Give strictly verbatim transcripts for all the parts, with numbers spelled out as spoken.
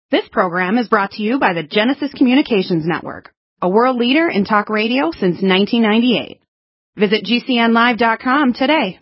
This program is brought to you by the Genesis Communications Network, a world leader in talk radio since nineteen ninety-eight. Visit G C N live dot com today.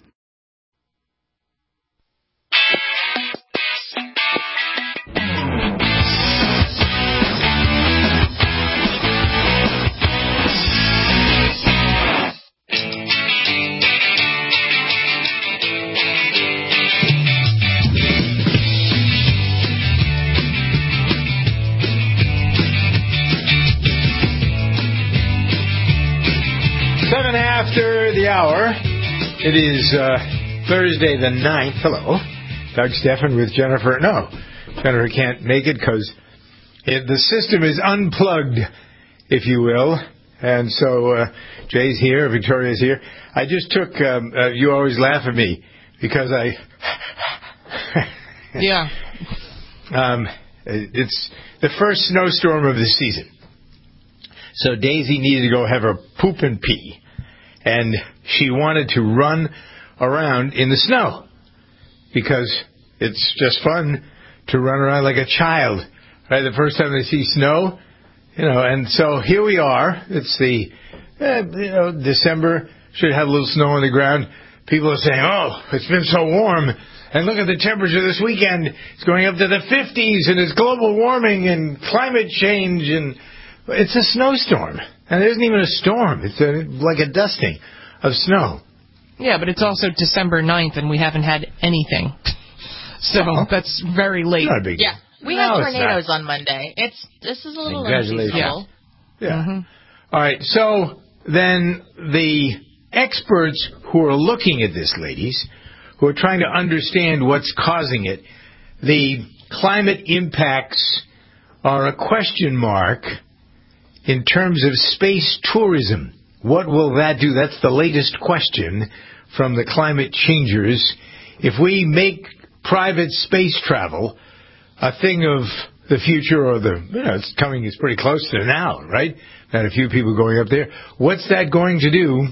Seven after the hour. It is uh, Thursday the ninth. Hello. Doug Steffen with Jennifer. No, Jennifer can't make it because the system is unplugged, if you will. And so uh, Jay's here, Victoria's here. I just took, um, uh, you always laugh at me because I... yeah. Um, it's the first snowstorm of the season. So Daisy needed to go have her poop and pee. And she wanted to run around in the snow because it's just fun to run around like a child, right? The first time they see snow, you know, and so here we are. It's the, uh, you know, December, should have a little snow on the ground. People are saying, oh, it's been so warm. And look at the temperature this weekend. It's going up to the fifties, and it's global warming and climate change, and it's a snowstorm. And it isn't even a storm. It's a, like a dusting of snow. Yeah, but it's also December ninth, and we haven't had anything. So oh. that's very late. Not a big yeah, we no, had tornadoes on Monday. It's This is a little unseasonable. Yeah. yeah. Mm-hmm. All right, so then the experts who are looking at this, ladies, who are trying to understand what's causing it, the climate impacts are a question mark. In terms of space tourism, what will that do? That's the latest question from the climate changers. If we make private space travel a thing of the future, or the, you know, it's coming, it's pretty close to now, right? Got a few people going up there. What's that going to do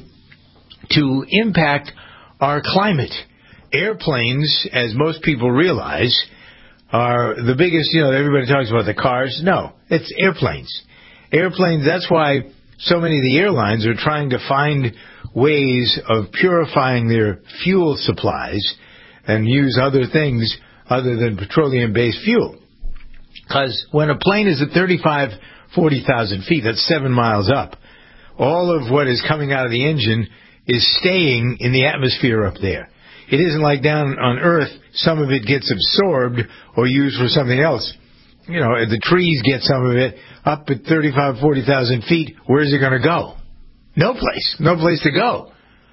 to impact our climate? Airplanes, as most people realize, are the biggest, you know, everybody talks about the cars. No, it's airplanes. Airplanes, that's why so many of the airlines are trying to find ways of purifying their fuel supplies and use other things other than petroleum-based fuel. Because when a plane is at thirty-five, forty thousand feet, that's seven miles up, all of what is coming out of the engine is staying in the atmosphere up there. It isn't like down on Earth, some of it gets absorbed or used for something else. You know, the trees get some of it. Up at thirty-five, forty thousand feet, where's it going to go? No place. No place to go.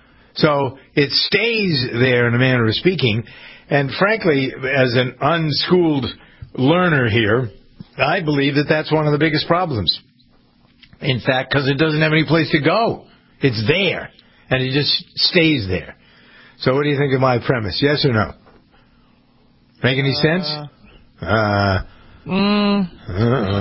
So it stays there, in a manner of speaking. And frankly, as an unschooled learner here, I believe that that's one of the biggest problems. In fact, because it doesn't have any place to go. It's there. And it just stays there. So what do you think of my premise? Yes or no? Make any uh, sense? Uh... Mm, uh-uh.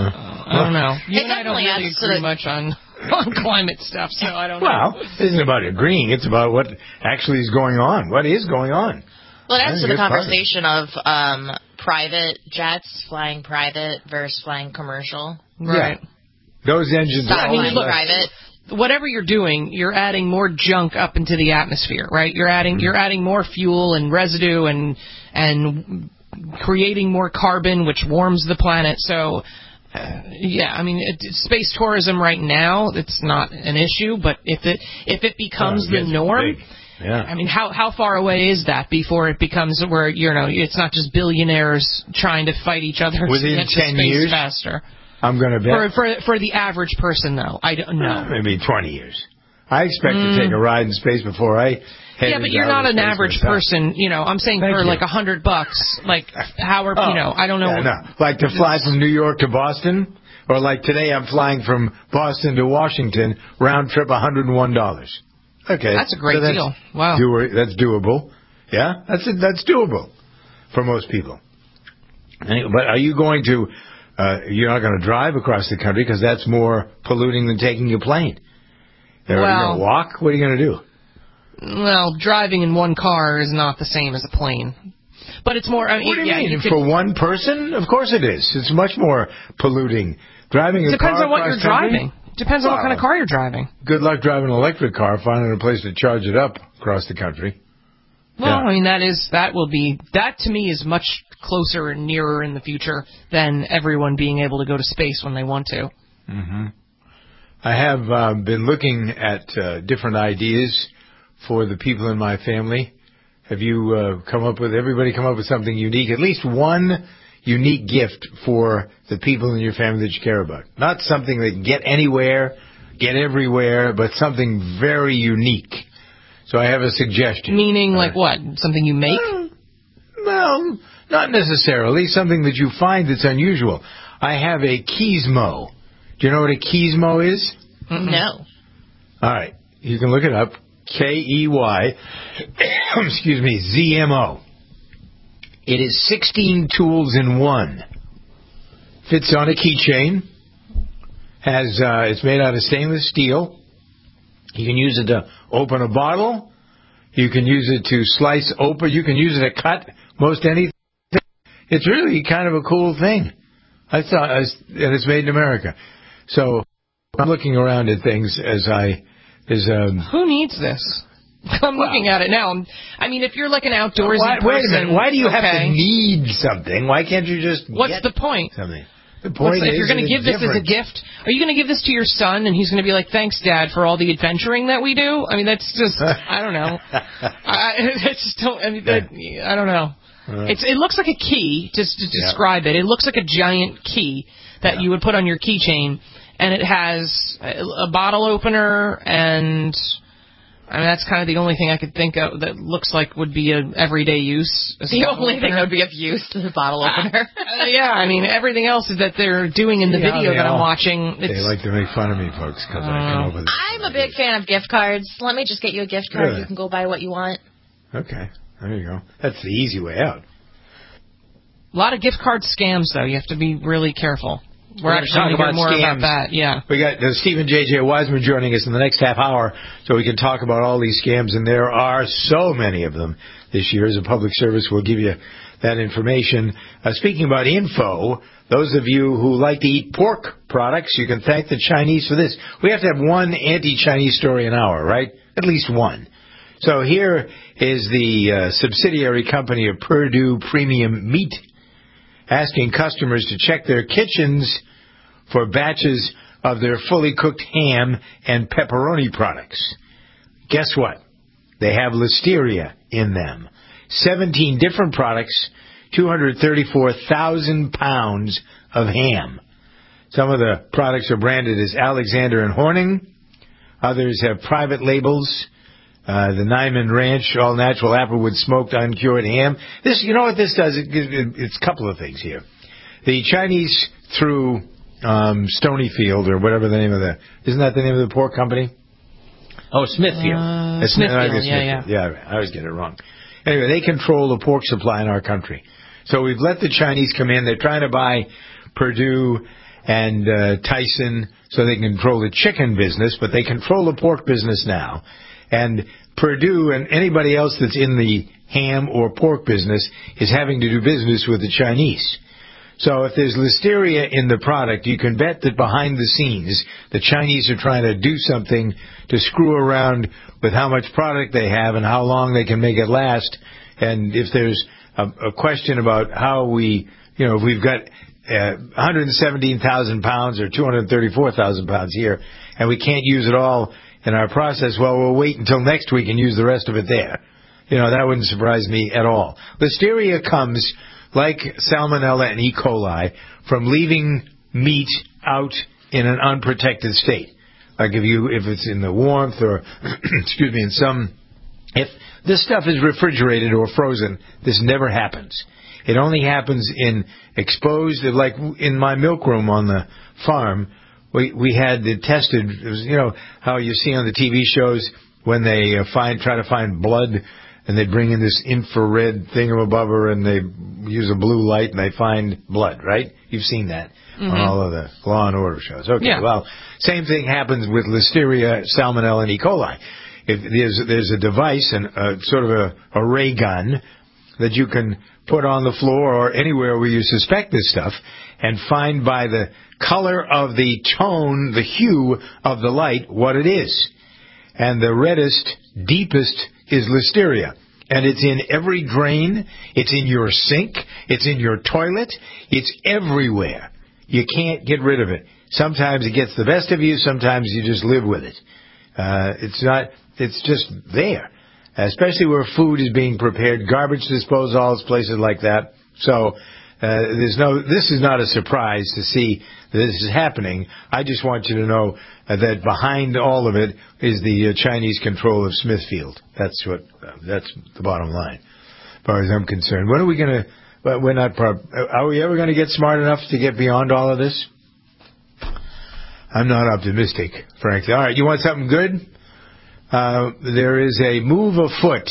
I don't know. You it and I don't really agree the... much on, on climate stuff, so I don't well, know. Well, it isn't about agreeing. It's about what actually is going on. What is going on? Well, it adds to the conversation of um, private jets flying private versus flying commercial. Right. Yeah. Those engines Stop are flying look, private. Whatever you're doing, you're adding more junk up into the atmosphere, right? You're adding mm-hmm. you're adding more fuel and residue and and creating more carbon, which warms the planet. So, uh, yeah, I mean, it, it's space tourism right now, it's not an issue. But if it if it becomes oh, the norm, yeah. I mean, how how far away is that before it becomes where, you know, it's not just billionaires trying to fight each other within to get ten to space years faster? I'm going to bet. For, for for the average person, though, I don't know. Maybe twenty years. I expect mm. to take a ride in space before I. Yeah, but you're not an average person. You know, I'm saying Thank for you. like a hundred bucks. Like, how are, oh, you know, I don't know. Yeah, no. Like to fly from New York to Boston? Or like today I'm flying from Boston to Washington, round trip one hundred one dollars. Okay. That's a great so that's deal. Wow. Do, that's doable. Yeah, that's that's doable for most people. But are you going to, uh, you're not going to drive across the country because that's more polluting than taking a plane. Are well, you going to walk? What are you going to do? Well, driving in one car is not the same as a plane. But it's more. I mean, what do you yeah, mean? you could, For one person? Of course it is. It's much more polluting. Driving a depends car on what you're country? driving. Depends on well, what kind of car you're driving. Good luck driving an electric car, finding a place to charge it up across the country. Well, yeah. I mean, that is that will be that to me is much closer and nearer in the future than everyone being able to go to space when they want to. Mm-hmm. I have uh, been looking at uh, different ideas for the people in my family. Have you uh, come up with, everybody come up with something unique, at least one unique gift for the people in your family that you care about? Not something that can get anywhere, get everywhere, but something very unique. So I have a suggestion. Meaning, uh, like what? Something you make? Uh, well, not necessarily. Something that you find that's unusual. I have a Keysmo. Do you know what a Keysmo is? Mm-mm. No. All right. You can look it up. K E Y, excuse me, Z M O. It is sixteen tools in one. Fits on a keychain. Has uh, it's made out of stainless steel. You can use it to open a bottle. You can use it to slice open. You can use it to cut most anything. It's really kind of a cool thing. I thought, and it's made in America. So I'm looking around at things as I is. Um, Who needs this? I'm well, looking at it now. I mean, if you're like an outdoorsy why, person, wait a minute. Why do you okay. have to need something? Why can't you just? What's get the point? Something. The point What's, is, if you're going to give this different. as a gift, are you going to give this to your son and he's going to be like, "Thanks, Dad, for all the adventuring that we do"? I mean, that's just, I don't know. I, I just don't. I mean, that, I don't know. Uh, it's it looks like a key. Just to describe yeah. it, it looks like a giant key that yeah. you would put on your keychain, and it has a, a bottle opener and. I mean, that's kind of the only thing I could think of that looks like would be an everyday use. The only opener. thing that would be of use is the bottle opener. uh, yeah, I mean, everything else that they're doing in the yeah, video that all, I'm watching. It's, they like to make fun of me, folks, because uh, I come up with this. I'm a big fan of gift cards. Let me just get you a gift card. Really? You can go buy what you want. Okay, there you go. That's the easy way out. A lot of gift card scams, though. You have to be really careful. We're, We're actually going to hear more scams. about that, yeah. We got uh, Stephen J J. Wiseman joining us in the next half hour so we can talk about all these scams, and there are so many of them this year. As a public service, we'll give you that information. Uh, speaking about info, those of you who like to eat pork products, you can thank the Chinese for this. We have to have one anti-Chinese story an hour, right? At least one. So here is the uh, subsidiary company of Purdue Premium Meat, asking customers to check their kitchens for batches of their fully cooked ham and pepperoni products. Guess what? They have listeria in them. seventeen different products, two hundred thirty-four thousand pounds of ham. Some of the products are branded as Alexander and Horning. Others have private labels. Uh, the Nyman Ranch, all-natural Applewood smoked uncured ham. This, you know what this does? It, it, it's a couple of things here. The Chinese, through um, Stonyfield, or whatever the name of the... Isn't that the name of the pork company? Oh, Smithfield. Uh, Smithfield, Smithfield, yeah, yeah. Yeah, I always get it wrong. Anyway, they control the pork supply in our country. So we've let the Chinese come in. They're trying to buy Purdue and uh, Tyson so they can control the chicken business, but they control the pork business now. And Purdue and anybody else that's in the ham or pork business is having to do business with the Chinese. So if there's listeria in the product, you can bet that behind the scenes, the Chinese are trying to do something to screw around with how much product they have and how long they can make it last. And if there's a, a question about how we, you know, if we've got uh, one hundred seventeen thousand pounds or two hundred thirty-four thousand pounds here, and we can't use it all in our process, well, we'll wait until next week and use the rest of it there. You know, that wouldn't surprise me at all. Listeria comes, like Salmonella and E. coli, from leaving meat out in an unprotected state. Like if you, if it's in the warmth or, excuse me, in some, if this stuff is refrigerated or frozen, this never happens. It only happens in exposed, like in my milk room on the farm. We we had it tested. It was, you know how you see on the T V shows when they uh, find try to find blood, and they bring in this infrared thingamabobber, and they use a blue light, and they find blood. Right? You've seen that mm-hmm. on all of the Law and Order shows. Okay. Yeah. Well, same thing happens with Listeria, Salmonella, and E. coli. If there's there's a device and a, sort of a, a ray gun that you can put on the floor or anywhere where you suspect this stuff and find by the color of the tone, the hue of the light, what it is. And the reddest, deepest is listeria. And it's in every drain. It's in your sink. It's in your toilet. It's everywhere. You can't get rid of it. Sometimes it gets the best of you. Sometimes you just live with it. Uh, it's not, it's just there. Especially where food is being prepared, garbage disposals, places like that. So, uh, there's no, this is not a surprise to see that this is happening. I just want you to know uh, that behind all of it is the uh, Chinese control of Smithfield. That's what, uh, that's the bottom line, as far as I'm concerned. When are we going to, well, we're not, prob- are we ever going to get smart enough to get beyond all of this? I'm not optimistic, frankly. All right, you want something good? Uh, there is a move afoot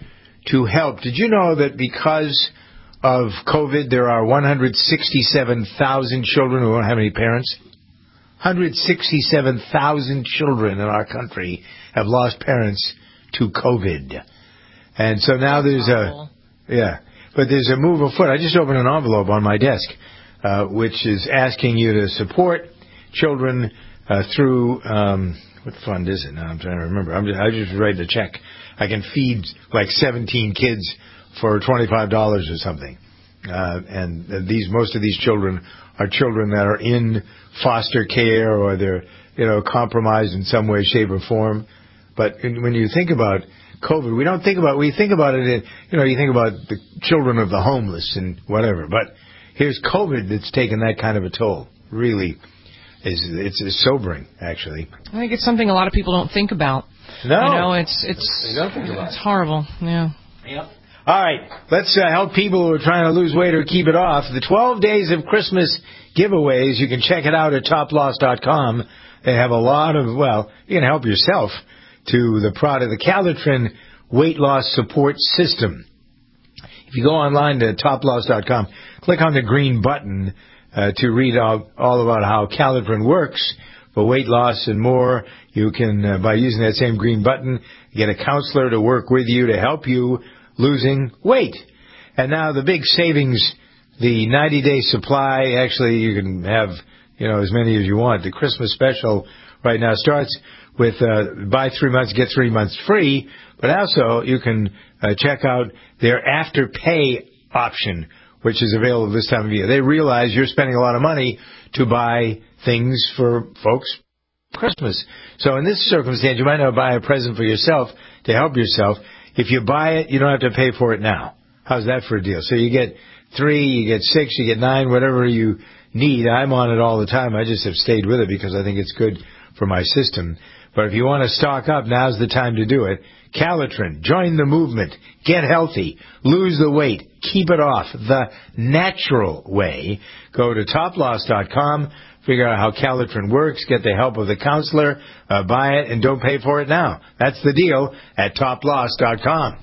to help. Did you know that because of COVID, there are one hundred sixty-seven thousand children who don't have any parents? one hundred sixty-seven thousand children in our country have lost parents to COVID. And so now there's a, yeah, but there's a move afoot. I just opened an envelope on my desk, uh, which is asking you to support children uh, through, um, what fund is it now? I'm trying to remember. I'm just, I just write a check. I can feed like seventeen kids for twenty-five dollars or something. Uh, and these, most of these children are children that are in foster care or they're, you know, compromised in some way, shape, or form. But when you think about COVID, we don't think about, we think about it in, you know, you think about the children of the homeless and whatever. But here's COVID that's taken that kind of a toll. Really, is it's, it's sobering, actually. I think it's something a lot of people don't think about. No. You know, it's, it's, they don't think about it's horrible. Yeah. Yep. All right, let's uh, help people who are trying to lose weight or keep it off. The twelve Days of Christmas giveaways, you can check it out at top loss dot com. They have a lot of, well, you can help yourself to the product, the Calitrin Weight Loss Support System. If you go online to top loss dot com, click on the green button uh, to read all, all about how Calitrin works for weight loss and more. You can, uh, by using that same green button, get a counselor to work with you to help you losing weight. And now the big savings, the ninety-day supply, actually you can have, you know, as many as you want. The Christmas special right now starts with uh, buy three months, get three months free, but also you can uh, check out their Afterpay option, which is available this time of year. They realize you're spending a lot of money to buy things for folks Christmas. So in this circumstance, you might not buy a present for yourself to help yourself. If you buy it, you don't have to pay for it now. How's that for a deal? So you get three, you get six, you get nine, whatever you need. I'm on it all the time. I just have stayed with it because I think it's good for my system. But if you want to stock up, now's the time to do it. Calitrin, join the movement. Get healthy. Lose the weight. Keep it off the natural way. Go to top loss dot com. Figure out how Calitrin works, get the help of the counselor, uh, buy it, and don't pay for it now. That's the deal at top loss dot com.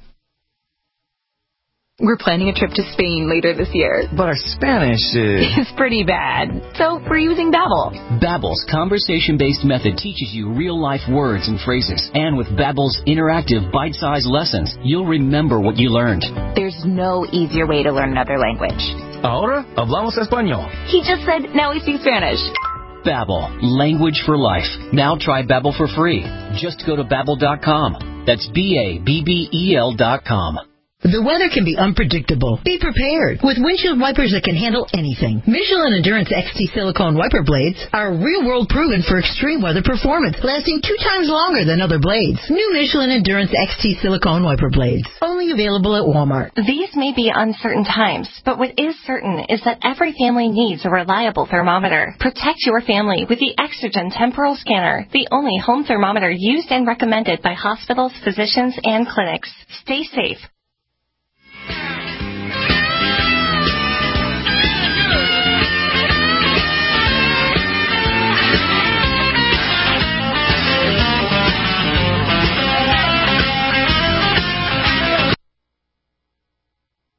We're planning a trip to Spain later this year. But our Spanish is... is pretty bad. So we're using Babbel. Babbel's conversation-based method teaches you real-life words and phrases. And with Babbel's interactive bite-sized lessons, you'll remember what you learned. There's no easier way to learn another language. Ahora hablamos español. He just said, now we speak Spanish. Babbel, language for life. Now try Babbel for free. Just go to babbel dot com. That's B A B B E L dot com. The weather can be unpredictable. Be prepared with windshield wipers that can handle anything. Michelin Endurance X T silicone wiper blades are real-world proven for extreme weather performance, lasting two times longer than other blades. New Michelin Endurance X T silicone wiper blades, only available at Walmart. These may be uncertain times, but what is certain is that every family needs a reliable thermometer. Protect your family with the Exergen Temporal Scanner, the only home thermometer used and recommended by hospitals, physicians, and clinics. Stay safe. Stop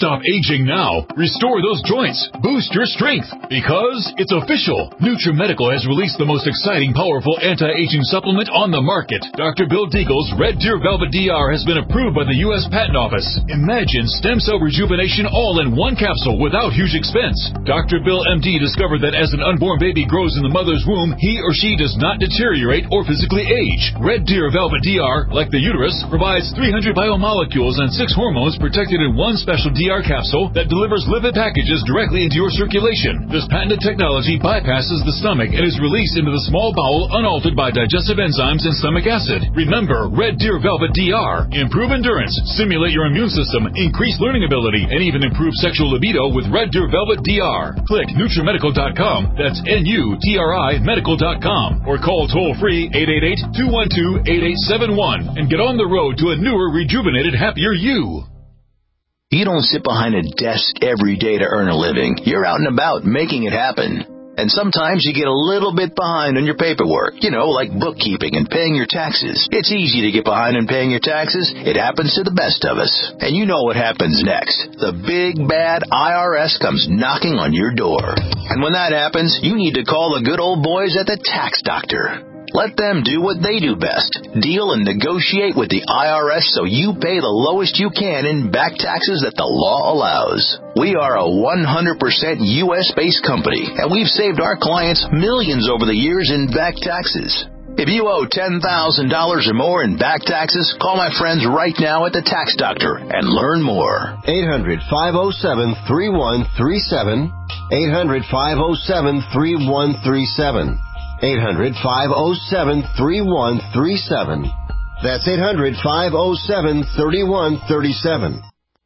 Stop aging now. Restore those joints. Boost your strength. Because it's official. NutriMedical has released the most exciting, powerful anti-aging supplement on the market. Doctor Bill Deagle's Red Deer Velvet D R has been approved by the U S Patent Office. Imagine stem cell rejuvenation all in one capsule without huge expense. Doctor Bill M D discovered that as an unborn baby grows in the mother's womb, he or she does not deteriorate or physically age. Red Deer Velvet D R, like the uterus, provides three hundred biomolecules and six hormones protected in one special D R capsule that delivers lipid packages directly into your circulation. This patented technology bypasses the stomach and is released into the small bowel unaltered by digestive enzymes and stomach acid. Remember, Red Deer Velvet D R. Improve endurance, stimulate your immune system, increase learning ability, and even improve sexual libido with Red Deer Velvet D R. Click NutriMedical dot com. That's N U T R I medical dot com. Or call toll-free eight eight eight, two one two, eight eight seven one and get on the road to a newer, rejuvenated, happier you. You don't sit behind a desk every day to earn a living. You're out and about making it happen. And sometimes you get a little bit behind on your paperwork, you know, like bookkeeping and paying your taxes. It's easy to get behind in paying your taxes. It happens to the best of us. And you know what happens next. The big, bad I R S comes knocking on your door. And when that happens, you need to call the good old boys at the Tax Doctor. Let them do what they do best. Deal and negotiate with the I R S so you pay the lowest you can in back taxes that the law allows. We are a one hundred percent U S-based company, and we've saved our clients millions over the years in back taxes. If you owe ten thousand dollars or more in back taxes, call my friends right now at the Tax Doctor and learn more. eight hundred, five oh seven, three one three seven. eight hundred, five oh seven, three one three seven. eight hundred, five oh seven, three one three seven. That's eight hundred, five oh seven, three one three seven.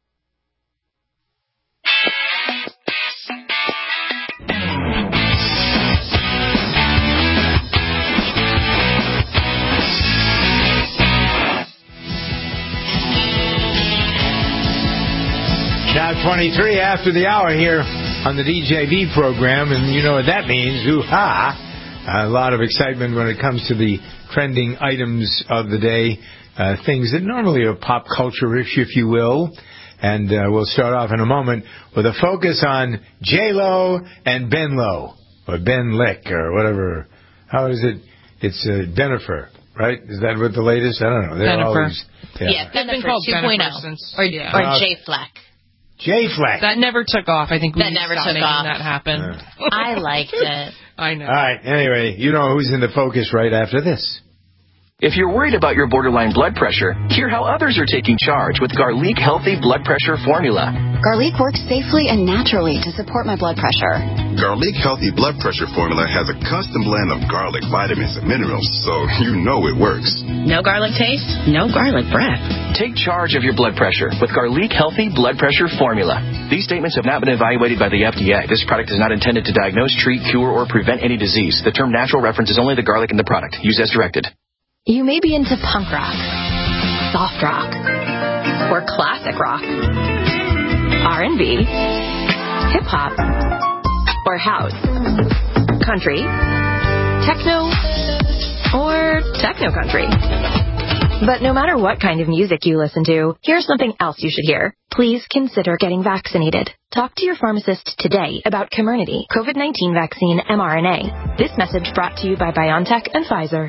Now twenty-three after the hour here on the D J V program, and you know what that means. Ooh-ha! A lot of excitement when it comes to the trending items of the day, uh, things that normally are pop culture-ish, if you will. And uh, we'll start off in a moment with a focus on J-Lo and Ben Lo, or Ben Lick, or whatever. How is it? It's uh, Bennifer, right? Is that what the latest? I don't know. They're Bennifer. always, yeah, yeah Bennifer two point oh. Since, or yeah. or uh, J-Fleck. J-Fleck. That never took off. I think we that never stopped took making off. that happen. Uh. I liked it. I know. All right. Anyway, you know who's in the focus right after this. If you're worried about your borderline blood pressure, hear how others are taking charge with Garlic Healthy Blood Pressure Formula. Garlic works safely and naturally to support my blood pressure. Garlic Healthy Blood Pressure Formula has a custom blend of garlic, vitamins, and minerals, so you know it works. No garlic taste, no garlic breath. Take charge of your blood pressure with Garlic Healthy Blood Pressure Formula. These statements have not been evaluated by the F D A. This product is not intended to diagnose, treat, cure, or prevent any disease. The term natural references only the garlic in the product. Use as directed. You may be into punk rock, soft rock, or classic rock, R and B, hip-hop, or house, country, techno, or techno-country. But no matter what kind of music you listen to, here's something else you should hear. Please consider getting vaccinated. Talk to your pharmacist today about Comirnaty, COVID nineteen vaccine mRNA. This message brought to you by BioNTech and Pfizer.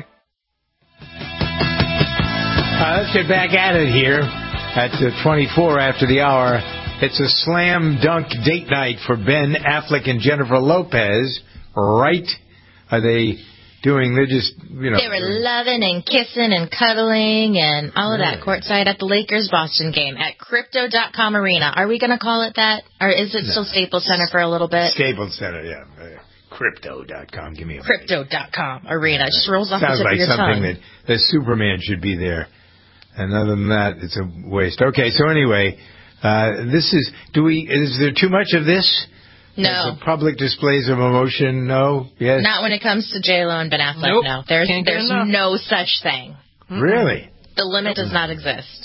Uh, let's get back at it here at uh, twenty-four after the hour. It's a slam dunk date night for Ben Affleck and Jennifer Lopez, right? Are they doing, they're just, you know. They were loving and kissing and cuddling and all of that courtside at the Lakers-Boston game at Crypto dot com Arena. Are we going to call it that? Or is it no. still Staples Center for a little bit? Staples Center, yeah. Uh, Crypto dot com, give me a Crypto dot com Arena. It just rolls off the Sounds tip like of your something tongue. that the Superman should be there. And other than that, it's a waste. Okay, so anyway, uh, this is, do we, is there too much of this? No. The public displays of emotion, no? Yes? Not when it comes to J-Lo and Ben Affleck, nope. no. There's, Can't there's no such thing. Really? The limit does not exist.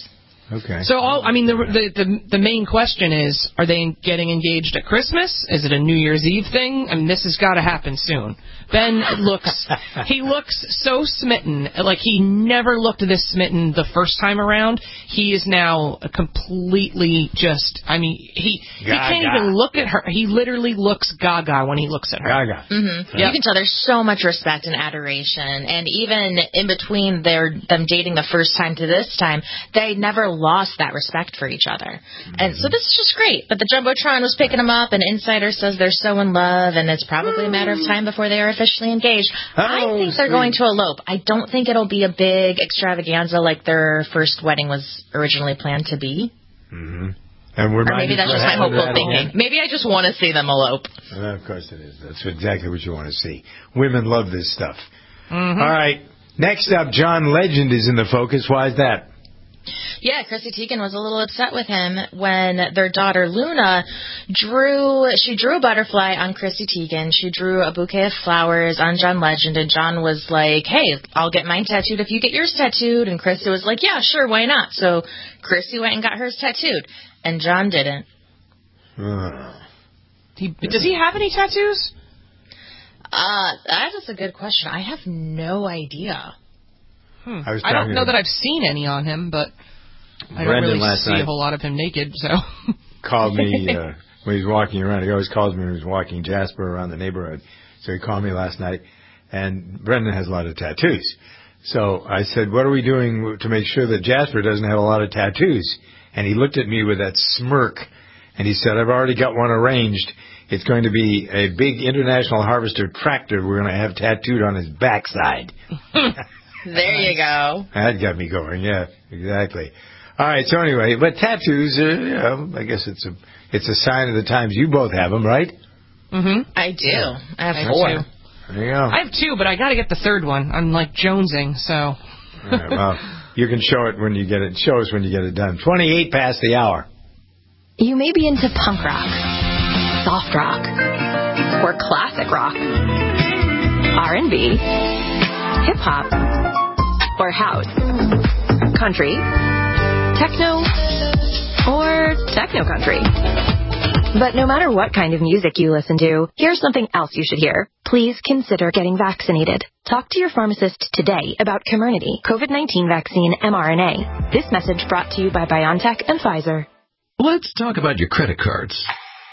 Okay. So, all I mean, the, the the the main question is: are they getting engaged at Christmas? Is it a New Year's Eve thing? I mean, this has got to happen soon. Ben looks he looks so smitten, like he never looked this smitten the first time around. He is now completely just. I mean, he he can't even look at her. He literally looks gaga when he looks at her. Gaga. Mm-hmm. Yep. You can tell there's so much respect and adoration, and even in between their them dating the first time to this time, they never lost that respect for each other. Mm-hmm. And so this is just great. But the Jumbotron was picking them up, and Insider says they're so in love, and it's probably a matter of time before they are officially engaged. Oh, I think they're sweet. going to elope. I don't think it'll be a big extravaganza like their first wedding was originally planned to be. Mm-hmm. And we're or maybe that's just my hopeful thinking. Again? Maybe I just want to see them elope. Uh, of course it is. That's exactly what you want to see. Women love this stuff. Mm-hmm. All right. Next up, John Legend is in the focus. Why is that? Yeah, Chrissy Teigen was a little upset with him when their daughter Luna drew, she drew a butterfly on Chrissy Teigen. She drew a bouquet of flowers on John Legend, and John was like, hey, I'll get mine tattooed if you get yours tattooed. And Chrissy was like, yeah, sure, why not? So Chrissy went and got hers tattooed, and John didn't. Uh, he, does he have any tattoos? Uh, that is a good question. I have no idea. Hmm. I, was I don't know that I've seen any on him, but I don't Brendan really last see night a whole lot of him naked. So called me uh, when he's walking around. He always calls me when he's walking Jasper around the neighborhood. So he called me last night, and Brendan has a lot of tattoos. So I said, what are we doing to make sure that Jasper doesn't have a lot of tattoos? And he looked at me with that smirk, and he said, I've already got one arranged. It's going to be a big International Harvester tractor we're going to have tattooed on his backside. There you go. That got me going. Yeah, exactly. All right. So anyway, but tattoos, uh, you know, I guess it's a it's a sign of the times. You both have them, right? Mm-hmm. I do. Yeah. I have I four. Have two. There you go. I have two, but I got to get the third one. I'm like jonesing, so. All right, well, you can show it when you get it. Show us when you get it done. Twenty-eight past the hour. You may be into punk rock, soft rock, or classic rock, R and B, hip hop, or house, country, techno, or techno country. But no matter what kind of music you listen to, here's something else you should hear. Please consider getting vaccinated. Talk to your pharmacist today about Comirnaty, COVID nineteen vaccine mRNA. This message brought to you by BioNTech and Pfizer. Let's talk about your credit cards.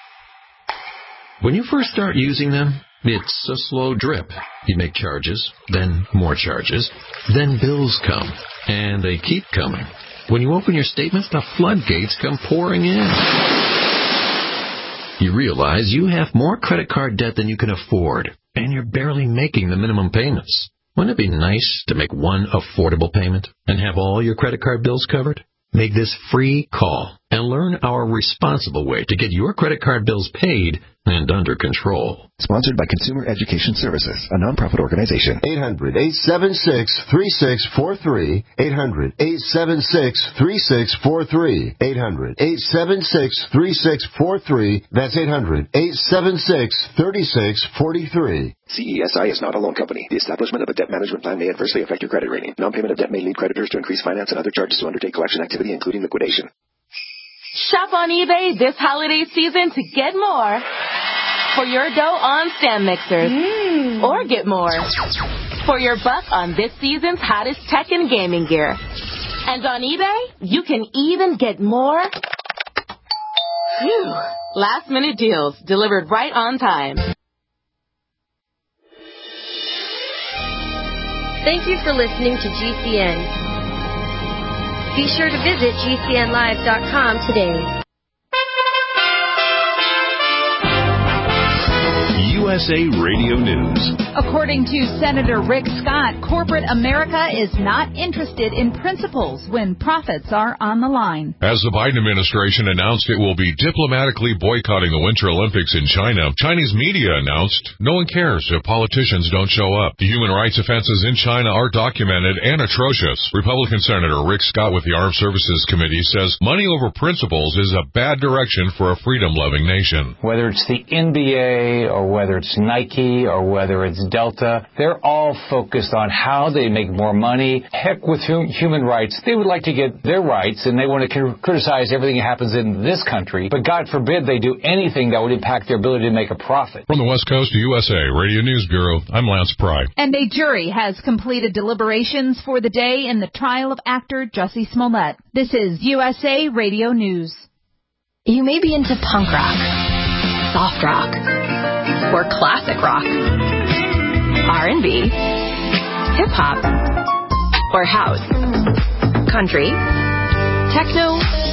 When you first start using them, it's a slow drip. You make charges, then more charges, then bills come, and they keep coming. When you open your statements, the floodgates come pouring in. You realize you have more credit card debt than you can afford, and you're barely making the minimum payments. Wouldn't it be nice to make one affordable payment and have all your credit card bills covered? Make this free call and learn our responsible way to get your credit card bills paid and under control. Sponsored by Consumer Education Services, a nonprofit organization. eight hundred, eight seven six, three six four three. eight hundred, eight seven six, three six four three. eight hundred, eight seven six, three six four three. That's eight hundred, eight seven six, three six four three. C E S I is not a loan company. The establishment of a debt management plan may adversely affect your credit rating. Non-payment of debt may lead creditors to increase finance and other charges to undertake collection activity, including liquidation. Shop on eBay this holiday season to get more for your dough on stand mixers. Mm. Or get more for your buck on this season's hottest tech and gaming gear. And on eBay, you can even get more Phew. Last minute deals delivered right on time. Thank you for listening to G C N. Be sure to visit G C N live dot com today. U S A Radio News. According to Senator Rick Scott, corporate America is not interested in principles when profits are on the line. As the Biden administration announced it will be diplomatically boycotting the Winter Olympics in China, Chinese media announced no one cares if politicians don't show up. The human rights offenses in China are documented and atrocious. Republican Senator Rick Scott with the Armed Services Committee says money over principles is a bad direction for a freedom-loving nation. Whether it's the N B A or whether it's Nike or whether it's Delta, they're all focused on how they make more money. Heck with hum- human rights. They would like to get their rights, and they want to criticize everything that happens in this country. But God forbid they do anything that would impact their ability to make a profit. From the West Coast to U S A Radio News Bureau, I'm Lance Pry. And a jury has completed deliberations for the day in the trial of actor Jussie Smollett. This is U S A Radio News. You may be into punk rock, soft rock, or classic rock, R and B, hip-hop, or house, country, techno,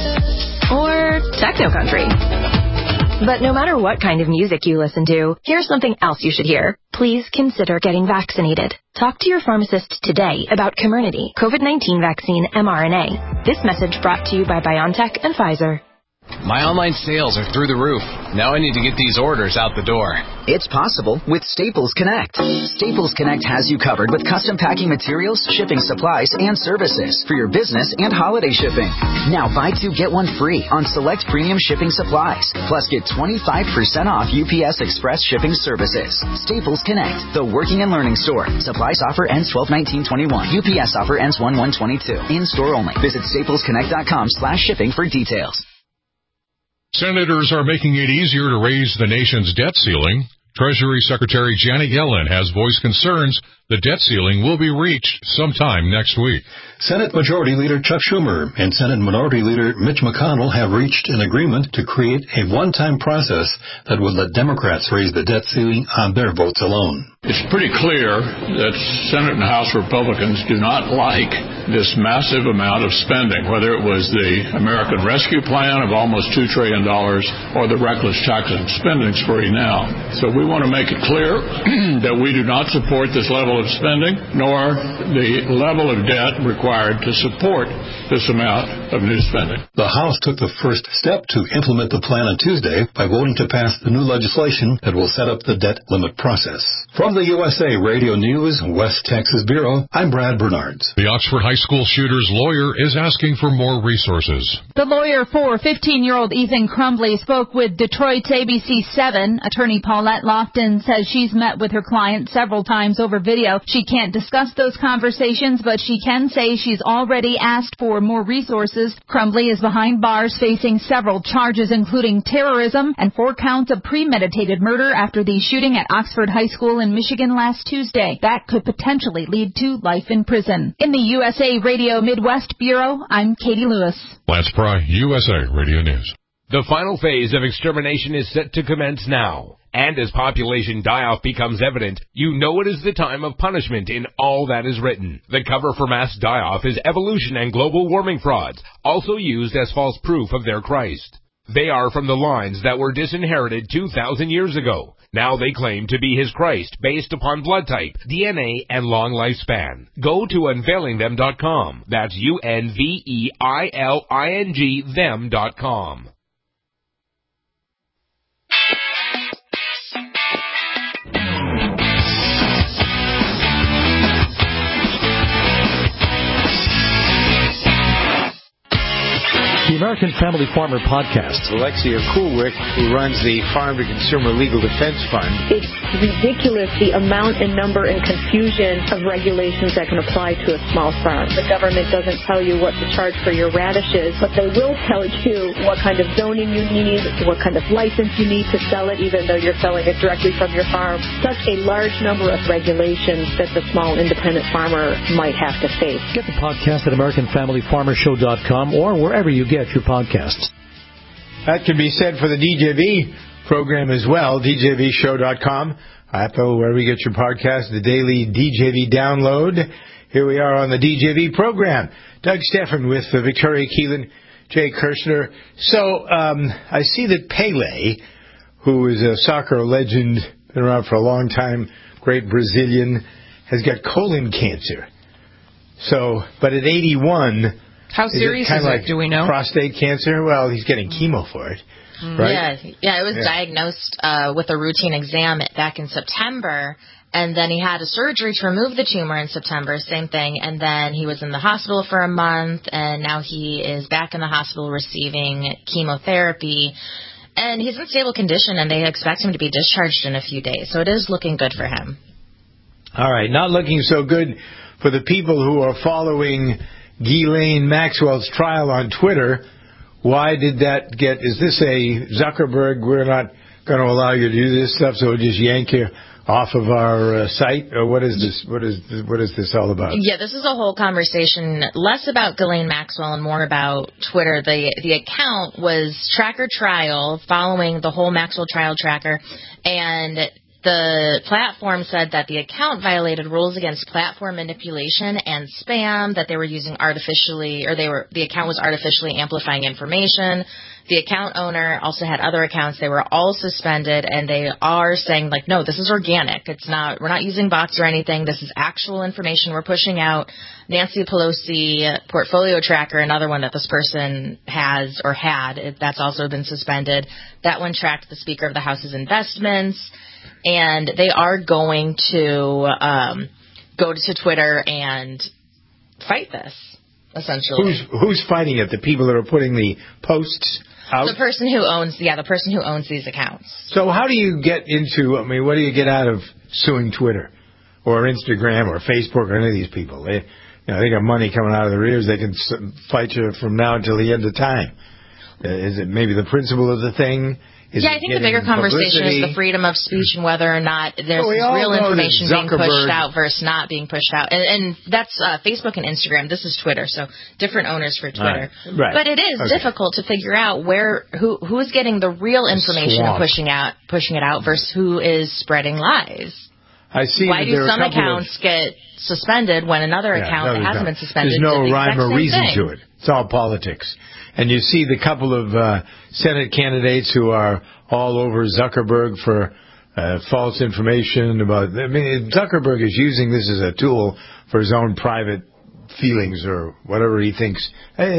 or techno-country. But no matter what kind of music you listen to, here's something else you should hear. Please consider getting vaccinated. Talk to your pharmacist today about Comirnaty, COVID nineteen vaccine mRNA. This message brought to you by BioNTech and Pfizer. My online sales are through the roof. Now I need to get these orders out the door. It's possible with Staples Connect. Staples Connect has you covered with custom packing materials, shipping supplies, and services for your business and holiday shipping. Now buy two, get one free on select premium shipping supplies. Plus get twenty-five percent off U P S Express shipping services. Staples Connect, the working and learning store. Supplies offer ends twelve nineteen twenty-one. U P S offer ends one one twenty-two. In-store only. Visit staples connect dot com slash shipping for details. Senators are making it easier to raise the nation's debt ceiling. Treasury Secretary Janet Yellen has voiced concerns the debt ceiling will be reached sometime next week. Senate Majority Leader Chuck Schumer and Senate Minority Leader Mitch McConnell have reached an agreement to create a one-time process that would let Democrats raise the debt ceiling on their votes alone. It's pretty clear that Senate and House Republicans do not like this massive amount of spending, whether it was the American Rescue Plan of almost two trillion dollars or the reckless tax and spending spree now. So we want to make it clear that we do not support this level of spending, nor the level of debt required to support this amount of new spending. The House took the first step to implement the plan on Tuesday by voting to pass the new legislation that will set up the debt limit process. From the U S A Radio News West Texas Bureau, I'm Brad Bernards. The Oxford High School shooter's lawyer is asking for more resources. The lawyer for fifteen-year-old Ethan Crumbley spoke with Detroit's A B C seven. Attorney Paulette Lofton says she's met with her client several times over video. She can't discuss those conversations, but she can say she's already asked for more resources. Crumbley is behind bars facing several charges, including terrorism and four counts of premeditated murder after the shooting at Oxford High School in Michigan last Tuesday. That could potentially lead to life in prison. In the U S A Radio Midwest Bureau, I'm Katie Lewis. Lance Pry, U S A Radio News. The final phase of extermination is set to commence now. And as population die-off becomes evident, you know it is the time of punishment in all that is written. The cover for mass die-off is evolution and global warming frauds, also used as false proof of their Christ. They are from the lines that were disinherited two thousand years ago. Now they claim to be his Christ based upon blood type, D N A, and long lifespan. Go to unveiling them dot com. That's U N V E I L I N G them dot com. The American Family Farmer Podcast. Alexia Coolwick, who runs the Farm to Consumer Legal Defense Fund. It's ridiculous the amount and number and confusion of regulations that can apply to a small farm. The government doesn't tell you what to charge for your radishes, but they will tell you what kind of zoning you need, what kind of license you need to sell it, even though you're selling it directly from your farm. Such a large number of regulations that the small independent farmer might have to face. Get the podcast at american family farmer show dot com or wherever you get your podcasts. That can be said for the D J V program as well, D J V show dot com. Apple, wherever you get your podcast, the daily D J V download. Here we are on the D J V program. Doug Steffen with uh, Victoria Keelan, Jay Kirshner. So um, I see that Pele, who is a soccer legend, been around for a long time, great Brazilian, has got colon cancer. So, but at eighty-one... How serious is it? Like do we know? Prostate cancer? Well, he's getting chemo for it, mm. right? Yeah, yeah. It was yeah. diagnosed uh, with a routine exam back in September, and then he had a surgery to remove the tumor in September. Same thing, and then he was in the hospital for a month, and now he is back in the hospital receiving chemotherapy. And he's in stable condition, and they expect him to be discharged in a few days. So it is looking good for him. All right, not looking so good for the people who are following Ghislaine Maxwell's trial on Twitter. Why did that get, is this a Zuckerberg, we're not going to allow you to do this stuff, so we'll just yank you off of our uh, site? Or what is this, what is this, what is this all about? Yeah, this is a whole conversation, less about Ghislaine Maxwell and more about Twitter. The the account was Tracker Trial, following the whole Maxwell trial tracker, and the platform said that the account violated rules against platform manipulation and spam, that they were using artificially, or they were the account was artificially amplifying information. The account owner also had other accounts. They were all suspended, and they are saying, like, no, this is organic. It's not, we're not using bots or anything. This is actual information we're pushing out. Nancy Pelosi portfolio tracker, another one that this person has or had, that's also been suspended. That one tracked the Speaker of the House's investments. And they are going to um, go to Twitter and fight this, essentially. Who's who's fighting it? The people that are putting the posts out? The person who owns, yeah, the person who owns these accounts. So how do you get into, I mean, what do you get out of suing Twitter or Instagram or Facebook or any of these people? They, you know, they got money coming out of their ears. They can fight you from now until the end of time. Uh, is it maybe the principle of the thing? Is yeah, I think the bigger conversation publicity? is the freedom of speech and whether or not there's well, real information being pushed Zuckerberg... out versus not being pushed out. And, and that's uh, Facebook and Instagram. This is Twitter, so different owners for Twitter. Right. Right. But it is okay. difficult to figure out where who who is getting the real information and pushing out pushing it out versus who is spreading lies. I see. Why do some accounts of... get suspended when another yeah, account no, that hasn't no. been suspended? There's no the rhyme or reason thing. to it. It's all politics. And you see the couple of uh, Senate candidates who are all over Zuckerberg for uh, false information about. I mean, Zuckerberg is using this as a tool for his own private feelings or whatever he thinks.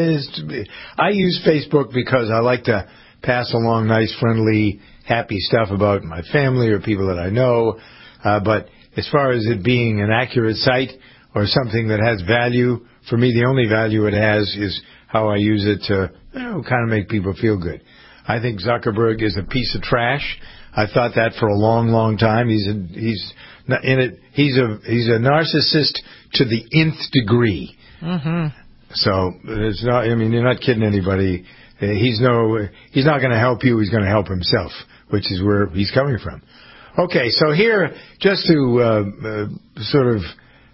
I use Facebook because I like to pass along nice, friendly, happy stuff about my family or people that I know. Uh, but as far as it being an accurate site or something that has value, for me, the only value it has is how I use it to, you know, kind of make people feel good. I think Zuckerberg is a piece of trash. I thought that for a long, long time. He's a, he's in it. He's a he's a narcissist to the nth degree. Mm-hmm. So it's not. I mean, you're not kidding anybody. He's no. He's not going to help you. He's going to help himself, which is where he's coming from. Okay, so here, just to uh, uh, sort of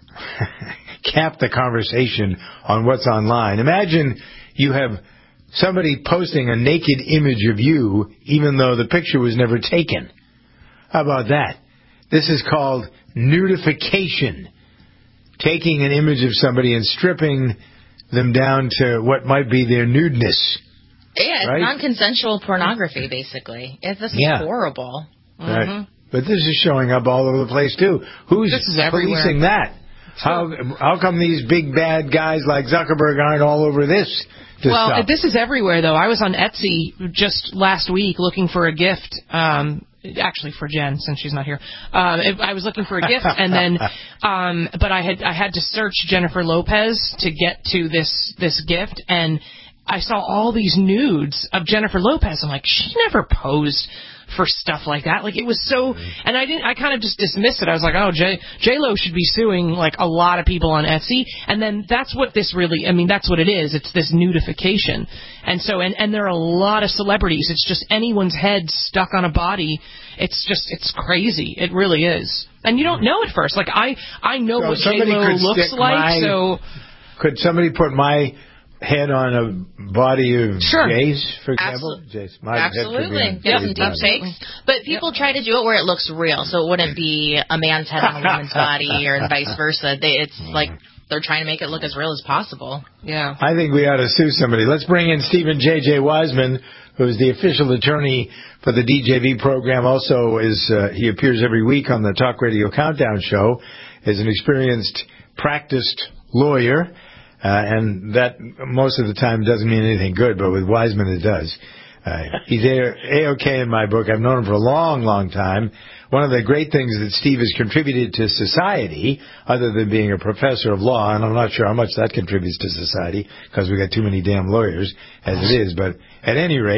cap the conversation on what's online. Imagine you have somebody posting a naked image of you, even though the picture was never taken. How about that? This is called nudification. Taking an image of somebody and stripping them down to what might be their nudeness. Yeah, it's right? non-consensual pornography, basically. It, this is yeah. horrible. Right. Mm-hmm. But this is showing up all over the place, too. Who's this is policing that? How how come these big bad guys like Zuckerberg aren't all over this? Well, stop? This is everywhere, though. I was on Etsy just last week looking for a gift. Um, actually, for Jen, since she's not here. Um, I was looking for a gift, and then, um, but I had I had to search Jennifer Lopez to get to this this gift, and I saw all these nudes of Jennifer Lopez. I'm like, she never posed for stuff like that. Like, it was so, and I didn't, I kind of just dismissed it. I was like, oh, J, J-Lo should be suing, like, a lot of people on Etsy. And then that's what this really, I mean, that's what it is. It's this nudification. And so, and, and there are a lot of celebrities. It's just anyone's head stuck on a body. It's just, it's crazy. It really is. And you don't know at first. Like, I, I know so what J-Lo looks like, my, so. Could somebody put my head on a body of sure. Jay's, for example? Absol- Jay's, my Absolutely. Head yeah, some deep fakes. But people yep. try to do it where it looks real, so it wouldn't be a man's head on a woman's body or vice versa. They, it's like they're trying to make it look as real as possible. Yeah. I think we ought to sue somebody. Let's bring in Stephen J J. Wiseman, who is the official attorney for the D J V program. Also, is uh, he appears every week on the Talk Radio Countdown show. Is an experienced, practiced lawyer. Uh, and that most of the time doesn't mean anything good, but with Wiseman it does. Uh, he's A-OK in my book. I've known him for a long, long time. One of the great things that Steve has contributed to society, other than being a professor of law, and I'm not sure how much that contributes to society, because we got too many damn lawyers as it is, but at any rate,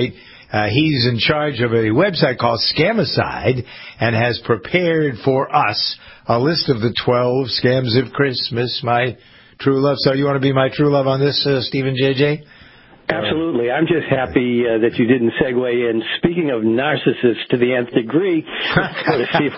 Uh, he's in charge of a website called Scamicide and has prepared for us a list of the twelve scams of Christmas, my true love. So you want to be my true love on this, uh, Stephen J J? Absolutely. I'm just happy uh, that you didn't segue in. Speaking of narcissists to the nth degree, let's go to see if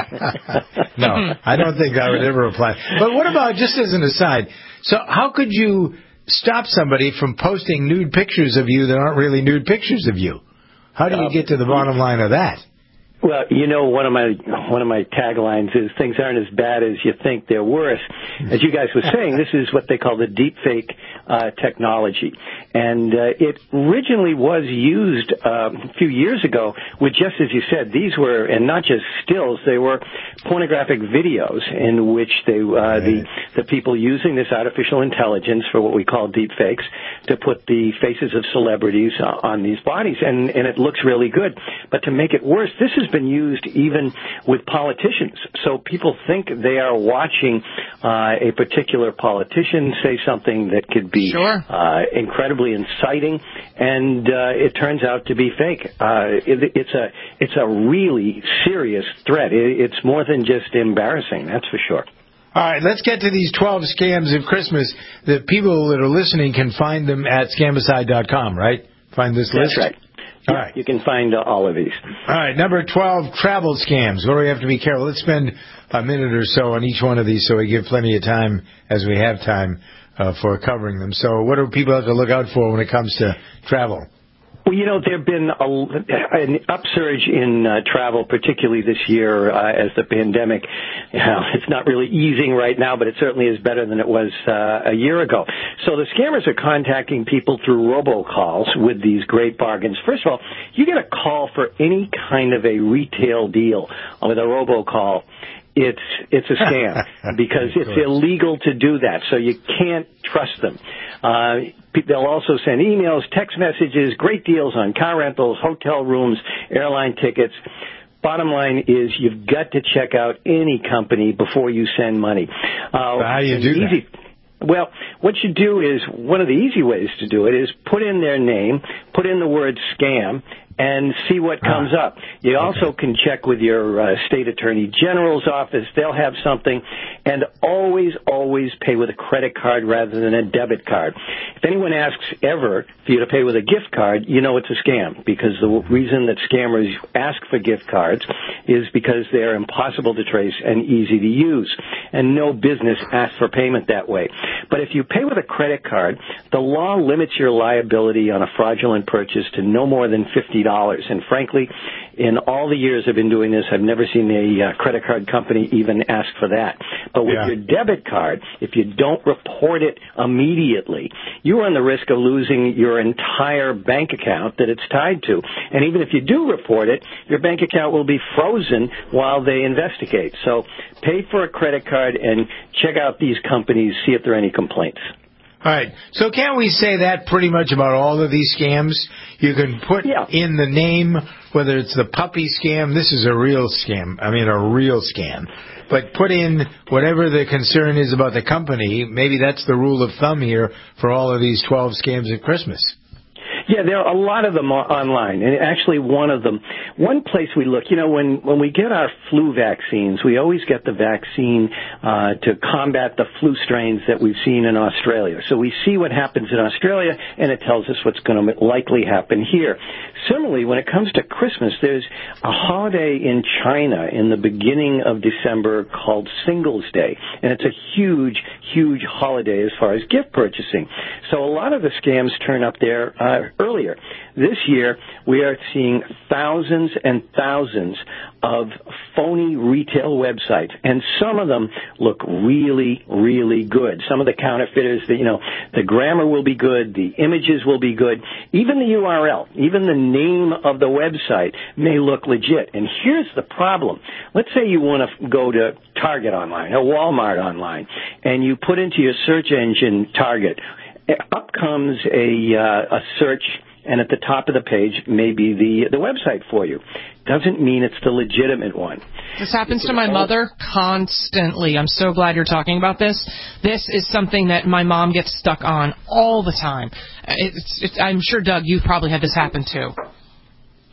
I... No, I don't think that would ever apply. But what about, just as an aside, so how could you stop somebody from posting nude pictures of you that aren't really nude pictures of you? How do you get to the bottom line of that? Well, you know, one of my one of my taglines is things aren't as bad as you think, they're worse. As you guys were saying, this is what they call the deepfake uh, technology. And uh, it originally was used uh, a few years ago with, just as you said, these were, and not just stills, they were pornographic videos in which they uh, the, the people using this artificial intelligence for what we call deepfakes to put the faces of celebrities uh, on these bodies. And, and it looks really good. But to make it worse, this has been used even with politicians. So people think they are watching uh, a particular politician say something that could be sure. uh, incredibly inciting, and uh, it turns out to be fake. Uh, it, it's a it's a really serious threat. It, it's more than just embarrassing, that's for sure. All right, let's get to these twelve scams of Christmas. The people that are listening can find them at scamicide dot com, right? Find this list? That's right. All yeah, right. You can find uh, all of these. All right, number twelve, travel scams. What do we have to be careful? Let's spend a minute or so on each one of these so we give plenty of time, as we have time, uh, for covering them. So what do people have to look out for when it comes to travel? Well, you know, there have been a, an upsurge in uh, travel, particularly this year uh, as the pandemic, you know, it's not really easing right now, but it certainly is better than it was uh, a year ago. So the scammers are contacting people through robocalls with these great bargains. First of all, you get a call for any kind of a retail deal with a robocall. It's it's a scam because it's illegal to do that, so you can't trust them. Uh, they'll also send emails, text messages, great deals on car rentals, hotel rooms, airline tickets. Bottom line is you've got to check out any company before you send money. Uh, How do you do easy, that? Well, what you do is, one of the easy ways to do it is put in their name, put in the word scam, and see what comes ah, up. You also okay. can check with your uh, state attorney general's office. They'll have something. And always, always pay with a credit card rather than a debit card. If anyone asks ever for you to pay with a gift card, you know it's a scam, because the reason that scammers ask for gift cards is because they're impossible to trace and easy to use. And no business asks for payment that way. But if you pay with a credit card, the law limits your liability on a fraudulent purchase to no more than fifty dollars. And frankly, in all the years I've been doing this, I've never seen a uh, credit card company even ask for that. But with yeah. your debit card, if you don't report it immediately, you run the risk of losing your entire bank account that it's tied to. And even if you do report it, your bank account will be frozen while they investigate. So pay for a credit card and check out these companies, see if there are any complaints. All right. So can't we say that pretty much about all of these scams? You can put yeah. in the name, whether it's the puppy scam, this is a real scam, I mean a real scam. But put in whatever the concern is about the company. Maybe that's the rule of thumb here for all of these twelve scams at Christmas. Yeah, there are a lot of them online, and actually one of them, one place we look, you know, when, when we get our flu vaccines, we always get the vaccine uh, to combat the flu strains that we've seen in Australia. So we see what happens in Australia, and it tells us what's going to likely happen here. Similarly, when it comes to Christmas, there's a holiday in China in the beginning of December called Singles Day, and it's a huge, huge holiday as far as gift purchasing. So a lot of the scams turn up there uh, earlier. This year, we are seeing thousands and thousands of phony retail websites, and some of them look really, really good. Some of the counterfeiters, the, you know, the grammar will be good, the images will be good, even the U R L, even the name of the website may look legit. And here's the problem. Let's say you want to go to Target online or Walmart online, and you put into your search engine Target. Up comes a, uh, a search, and at the top of the page may be the, the website for you. Doesn't mean it's the legitimate one. This happens to my mother constantly. I'm so glad you're talking about this. This is something that my mom gets stuck on all the time. It's, it's, I'm sure, Doug, you've probably had this happen too.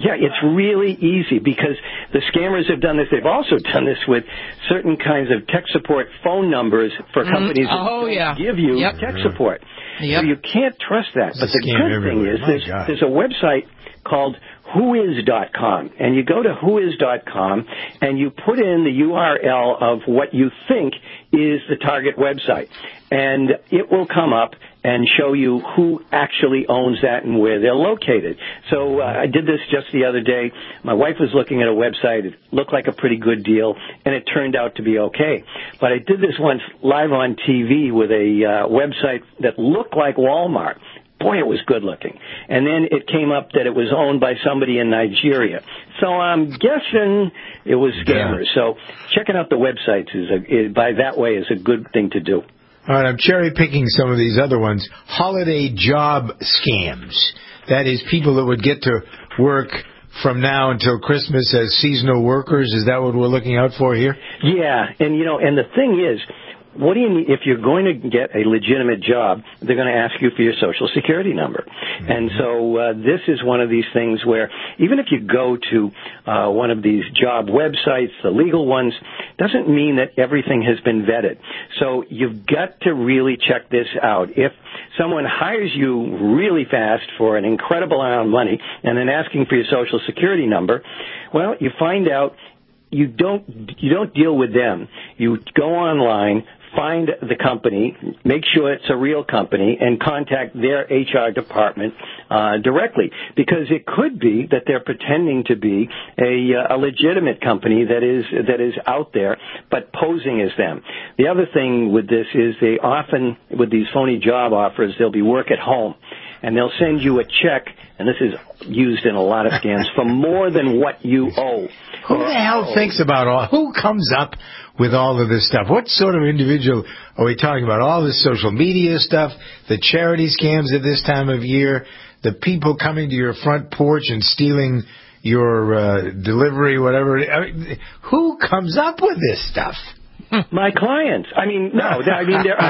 Yeah, it's really easy because the scammers have done this. They've also done this with certain kinds of tech support phone numbers for companies mm, oh, that yeah. give you yep. tech support. Yep. So you can't trust that. It's but the good thing is there's, there's a website called whois dot com, and you go to whois dot com and you put in the U R L of what you think is the target website, and it will come up and show you who actually owns that and where they're located. So uh, I did this just the other day. My wife was looking at a website. It looked like a pretty good deal, and it turned out to be okay. But I did this once live on T V with a uh, website that looked like Walmart. Boy, it was good looking. And then it came up that it was owned by somebody in Nigeria. So I'm guessing it was scammers. Yeah. So checking out the websites is, a, is by that way is a good thing to do. All right, I'm cherry-picking some of these other ones. Holiday job scams. That is, people that would get to work from now until Christmas as seasonal workers. Is that what we're looking out for here? Yeah, and, you know, and the thing is, what do you need? If you're going to get a legitimate job, they're going to ask you for your Social Security number. Mm-hmm. And so uh, this is one of these things where even if you go to uh, one of these job websites, the legal ones, doesn't mean that everything has been vetted. So you've got to really check this out. If someone hires you really fast for an incredible amount of money and then asking for your Social Security number, well, you find out you don't you don't deal with them. You go online, find the company, make sure it's a real company, and contact their H R department uh, directly. Because it could be that they're pretending to be a, a legitimate company that is that is out there, but posing as them. The other thing with this is they often, with these phony job offers, there'll be work at home. And they'll send you a check, and this is used in a lot of scams, for more than what you owe. Who the hell thinks about all, who comes up with all of this stuff? What sort of individual are we talking about? All this social media stuff, the charity scams at this time of year, the people coming to your front porch and stealing your uh, delivery, whatever. I mean, who comes up with this stuff? My clients. I mean, no, I mean, there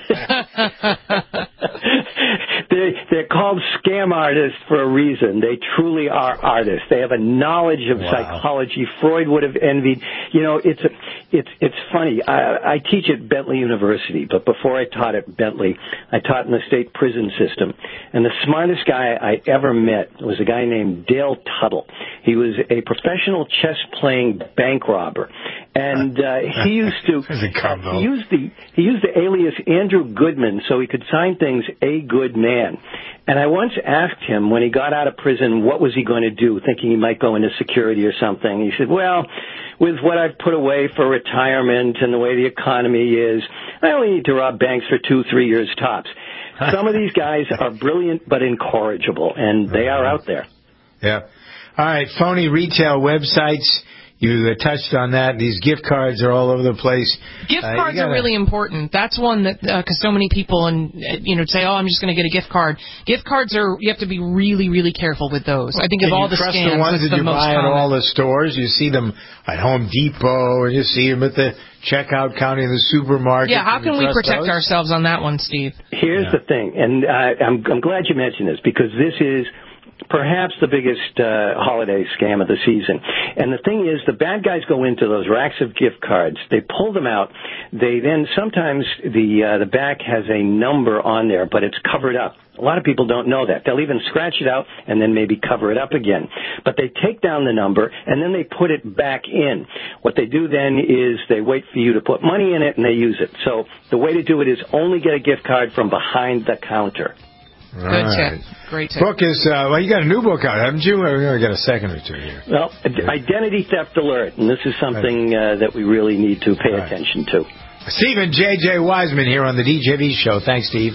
are... they're, they're called scam artists for a reason. They truly are artists. They have a knowledge of wow. psychology. Freud would have envied. You know, it's a, it's it's funny. I, I teach at Bentley University, but before I taught at Bentley, I taught in the state prison system. And the smartest guy I ever met was a guy named Dale Tuttle. He was a professional chess-playing bank robber. And uh, he used to he used the he used the alias Andrew Goodman so he could sign things A Good Man. And I once asked him when he got out of prison what was he going to do, thinking he might go into security or something. He said, "Well, with what I've put away for retirement and the way the economy is, I only need to rob banks for two, three years tops." Some of these guys are brilliant but incorrigible, and they are out there. Yeah. All right, phony retail websites. You uh, touched on that. These gift cards are all over the place. Gift uh, cards gotta... are really important. That's one that, because uh, so many people, and uh, you know, say, "Oh, I'm just going to get a gift card." Gift cards are, you have to be really, really careful with those. I think Can of all you the trust scams, the ones that's that the you most buy common. at all the stores? You see them at Home Depot, and you see them at the checkout counter in the supermarket. Yeah, how can, can we protect those? ourselves on that one, Steve? Here's yeah. the thing, and uh, I'm, I'm glad you mentioned this, because this is perhaps the biggest uh, holiday scam of the season. And the thing is, the bad guys go into those racks of gift cards. They pull them out. They then, sometimes the uh, the back has a number on there, but it's covered up. A lot of people don't know that. They'll even scratch it out and then maybe cover it up again. But they take down the number, and then they put it back in. What they do then is they wait for you to put money in it, and they use it. So the way to do it is only get a gift card from behind the counter. Good right. tip. Great tip. Book is, uh, well, you got a new book out, haven't you? We're going to get a second or two here. Well, Identity Theft Alert, and this is something uh, that we really need to pay right. attention to. Stephen J J. Wiseman here on the D J V Show. Thanks, Steve.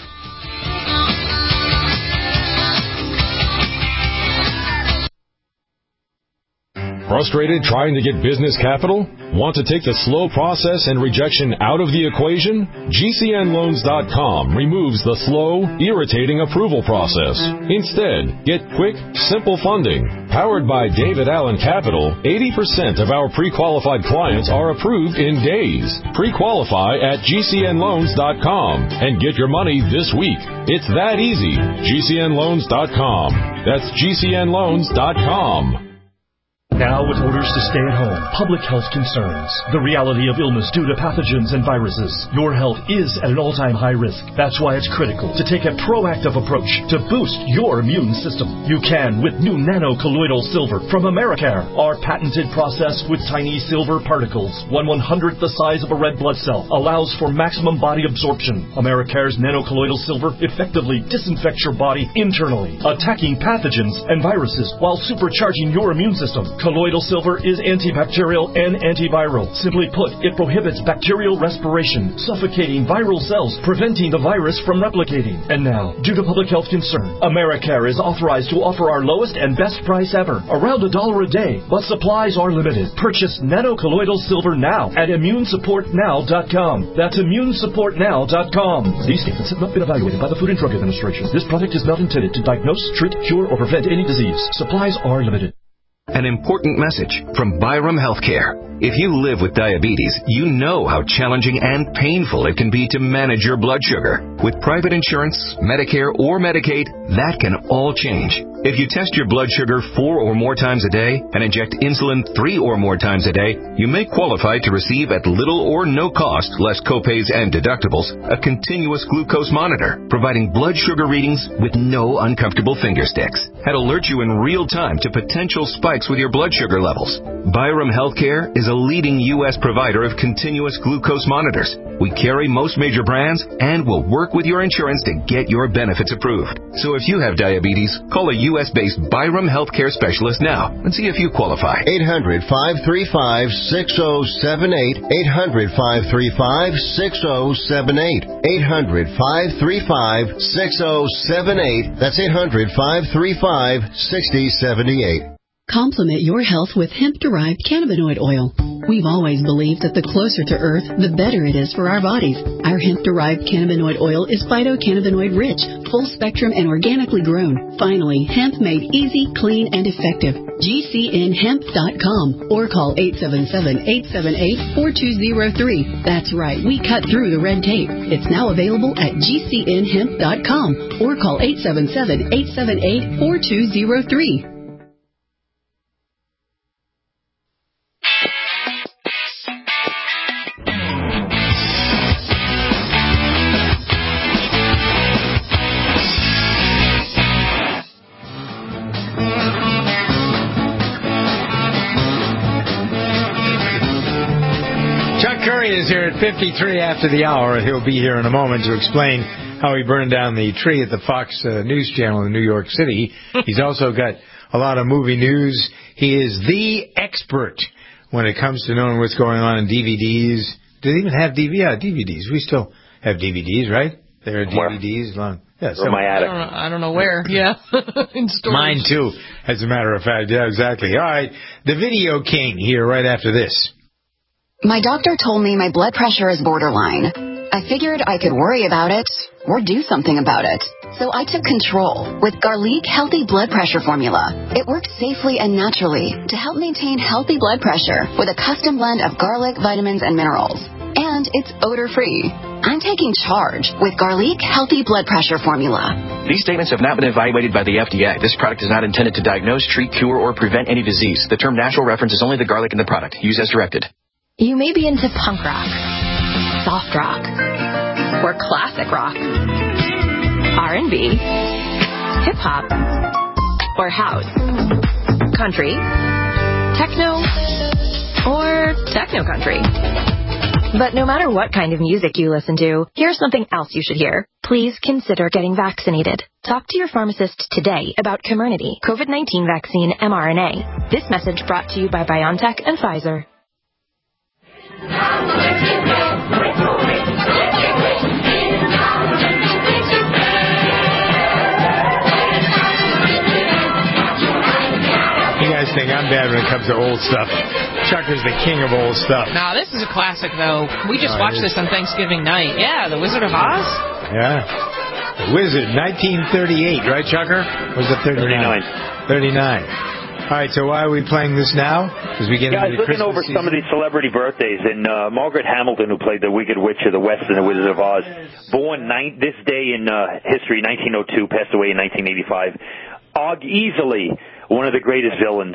Frustrated trying to get business capital? Want to take the slow process and rejection out of the equation? G C N loans dot com removes the slow, irritating approval process. Instead, get quick, simple funding. Powered by David Allen Capital, eighty percent of our pre-qualified clients are approved in days. Pre-qualify at G C N loans dot com and get your money this week. It's that easy. G C N loans dot com. That's G C N loans dot com. Now with orders to stay at home, public health concerns, the reality of illness due to pathogens and viruses, your health is at an all-time high risk. That's why it's critical to take a proactive approach to boost your immune system. You can with new nano-colloidal silver from Americare. Our patented process with tiny silver particles, one one-hundredth the size of a red blood cell, allows for maximum body absorption. Americare's nano-colloidal silver effectively disinfects your body internally, attacking pathogens and viruses while supercharging your immune system. Colloidal silver is antibacterial and antiviral. Simply put, it prohibits bacterial respiration, suffocating viral cells, preventing the virus from replicating. And now, due to public health concern, Americare is authorized to offer our lowest and best price ever, around a dollar a day, but supplies are limited. Purchase nano-colloidal silver now at immune support now dot com. That's immune support now dot com. These statements have not been evaluated by the Food and Drug Administration. This product is not intended to diagnose, treat, cure, or prevent any disease. Supplies are limited. An important message from Byram Healthcare. If you live with diabetes, you know how challenging and painful it can be to manage your blood sugar. With private insurance, Medicare, or Medicaid, that can all change. If you test your blood sugar four or more times a day and inject insulin three or more times a day, you may qualify to receive at little or no cost, less copays and deductibles, a continuous glucose monitor, providing blood sugar readings with no uncomfortable finger sticks. That alert you in real time to potential spikes with your blood sugar levels. Byram Healthcare is a leading U S provider of continuous glucose monitors. We carry most major brands and will work with your insurance to get your benefits approved. So if you have diabetes, call a U S-based Byram Healthcare specialist now and see if you qualify. eight hundred, five three five, six oh seven eight. eight hundred, five three five, six oh seven eight. eight hundred, five three five, six oh seven eight. That's eight hundred, five three five, six oh seven eight. Complement your health with hemp-derived cannabinoid oil. We've always believed that the closer to Earth, the better it is for our bodies. Our hemp-derived cannabinoid oil is phytocannabinoid-rich, full-spectrum, and organically grown. Finally, hemp made easy, clean, and effective. G C N hemp dot com or call eight seven seven, eight seven eight, four two zero three. That's right, we cut through the red tape. It's now available at G C N hemp dot com or call eight seven seven, eight seven eight, four two zero three. Is here at fifty-three after the hour. He'll be here in a moment to explain how he burned down the tree at the Fox uh, News Channel in New York City. He's also got a lot of movie news. He is the expert when it comes to knowing what's going on in D V Ds. Do they even have D V Ds? Yeah, D V Ds. We still have D V Ds, right? There are D V Ds. Long. Yeah, so my attic. I don't know, I don't know where. Yeah, in storage. Mine too, as a matter of fact. Yeah, exactly. All right, the Video King here right after this. My doctor told me my blood pressure is borderline. I figured I could worry about it or do something about it. So I took control with Garlic Healthy Blood Pressure Formula. It works safely and naturally to help maintain healthy blood pressure with a custom blend of garlic, vitamins, and minerals. And it's odor-free. I'm taking charge with Garlic Healthy Blood Pressure Formula. These statements have not been evaluated by the F D A. This product is not intended to diagnose, treat, cure, or prevent any disease. The term natural references only the garlic in the product. Use as directed. You may be into punk rock, soft rock, or classic rock, R and B, hip-hop, or house, country, techno, or techno-country. But no matter what kind of music you listen to, here's something else you should hear. Please consider getting vaccinated. Talk to your pharmacist today about Comirnaty, COVID nineteen vaccine mRNA. This message brought to you by BioNTech and Pfizer. You guys think I'm bad when it comes to old stuff. Chucker's the king of old stuff. No, this is a classic, though. We just oh, watched this on Thanksgiving night. Yeah, The Wizard of Oz. Yeah. The Wizard, nineteen thirty-eight, right, Chucker? Or was it thirty-nine? thirty-nine. All right, so why are we playing this now? Because we get yeah, into the Christmas Christmas season. I was looking over some of these celebrity birthdays, and uh, Margaret Hamilton, who played the Wicked Witch of the West in The Wizard of Oz, born ni- this day in uh, history, nineteen oh two, passed away in nineteen eighty-five. Og easily one of the greatest villains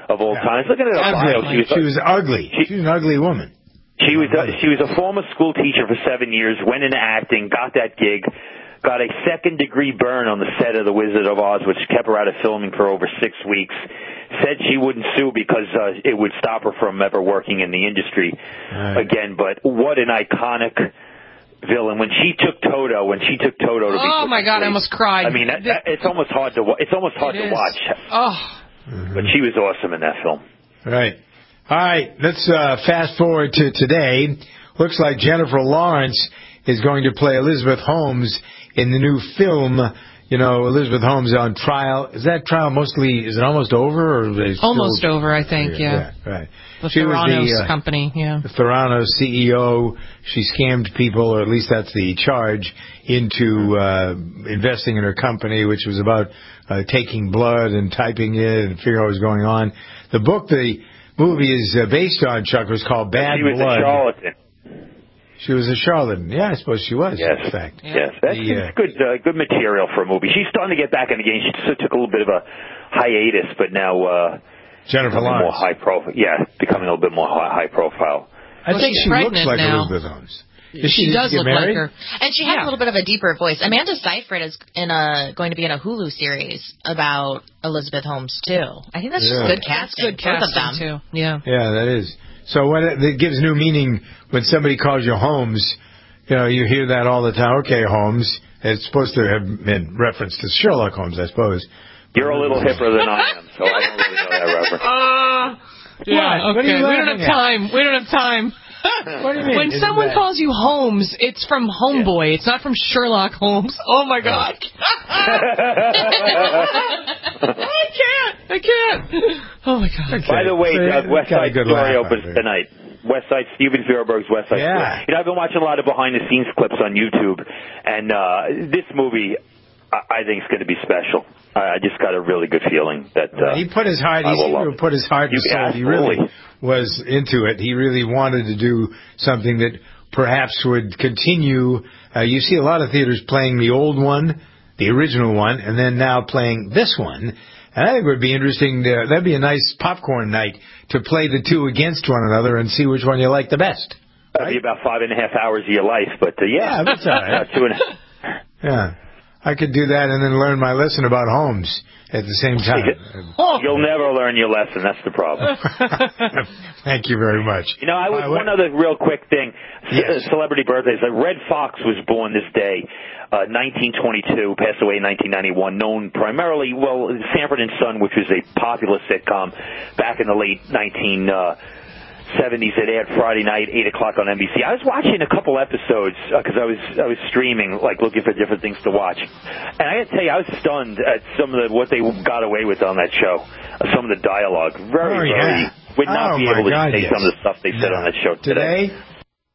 of all Yeah. time. I was looking at her bio. She was, she was ugly. She, she was an ugly woman. She was a, she was a former school teacher for seven years, went into acting, got that gig, got a second-degree burn on the set of The Wizard of Oz, which kept her out of filming for over six weeks. Said she wouldn't sue because uh, it would stop her from ever working in the industry right. again. But what an iconic villain! When she took Toto, when she took Toto to be oh my God, I almost cried. I mean, that, that, it's almost hard to wa- it's almost hard it to is. watch. Oh, but she was awesome in that film. Right. All right. Let's uh, fast forward to today. Looks like Jennifer Lawrence is going to play Elizabeth Holmes in the new film. You know, Elizabeth Holmes on trial. Is that trial mostly, is it almost over? Or is it almost still, over, I think, yeah. yeah. Right. The she Theranos was the, uh, company, yeah. The Theranos C E O. She scammed people, or at least that's the charge, into uh, investing in her company, which was about uh, taking blood and typing it and figuring out what was going on. The book the movie is uh, based on, Chuck, was called Bad She was Blood. a charlatan. She was a charlatan. Yeah, I suppose she was, yes. in fact. Yes, that's the, uh, good uh, good material for a movie. She's starting to get back in the game. She just took a little bit of a hiatus, but now uh, Jennifer Lawrence. more high profile. Yeah, becoming a little bit more high, high profile. I well, think she looks like now. Elizabeth Holmes. She, she does look married? like her. And she has yeah. a little bit of a deeper voice. Amanda Seyfried is in a going to be in a Hulu series about Elizabeth Holmes too. I think that's yeah. just good casting. That's good both casting of them. too. Yeah. Yeah, that is. So when it, it gives new meaning when somebody calls you Holmes. You know, you hear that all the time. Okay, Holmes. It's supposed to have been reference to Sherlock Holmes, I suppose. You're a little hipper than I am, so I don't really know that reference. Uh, yeah, what? okay. What we don't have time. We don't have time. What do you mean? When Isn't someone that... calls you Holmes, it's from Homeboy. Yeah. It's not from Sherlock Holmes. Oh, my God. I can't. I can't. Oh, my God. Okay. By the way, so, Doug, West Side Story opens tonight. West Side, Steven Spielberg's West Side yeah. Story. You know, I've been watching a lot of behind-the-scenes clips on YouTube, and uh, this movie, I, I think, is going to be special. I, I just got a really good feeling that uh, he put his heart. He seemed to put his heart and soul. He really was into it. He really wanted to do something that perhaps would continue. Uh, you see a lot of theaters playing the old one, the original one, and then now playing this one. And I think it would be interesting. To, that'd be a nice popcorn night to play the two against one another and see which one you like the best. That'd be about five and a half hours of your life, but uh, yeah, yeah, that's all right. About two and a yeah, I could do that and then learn my lesson about Holmes at the same time. You'll never learn your lesson. That's the problem. Thank you very much. You know, I was uh, one other real quick thing. Yes. Celebrity birthdays. Like Red Fox was born this day, uh, nineteen twenty-two, passed away in nineteen ninety-one. Known primarily, well, Sanford and Son, which was a popular sitcom back in the late nineteen seventies. It aired Friday night, eight o'clock on N B C. I was watching a couple episodes because uh, I was I was streaming, like looking for different things to watch. And I got to tell you, I was stunned at some of the what they got away with on that show. Uh, some of the dialogue, very, oh, very, yeah. would not oh, be able to God, say yes. some of the stuff they said no. on that show today. Today?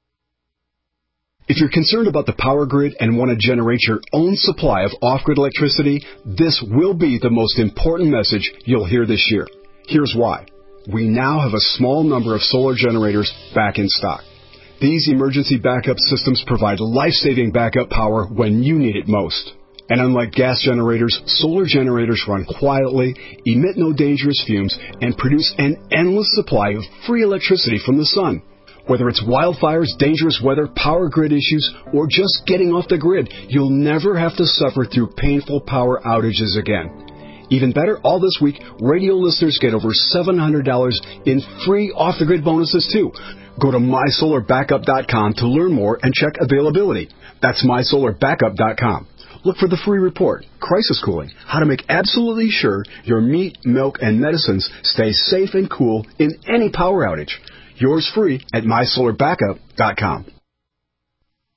If you're concerned about the power grid and want to generate your own supply of off-grid electricity, this will be the most important message you'll hear this year. Here's why. We now have a small number of solar generators back in stock. These emergency backup systems provide life-saving backup power when you need it most. And unlike gas generators, solar generators run quietly, emit no dangerous fumes, and produce an endless supply of free electricity from the sun. Whether it's wildfires, dangerous weather, power grid issues, or just getting off the grid, you'll never have to suffer through painful power outages again. Even better, all this week, radio listeners get over seven hundred dollars in free off-the-grid bonuses, too. Go to my solar backup dot com to learn more and check availability. That's my solar backup dot com. Look for the free report, Crisis Cooling, how to make absolutely sure your meat, milk, and medicines stay safe and cool in any power outage. Yours free at my solar backup dot com.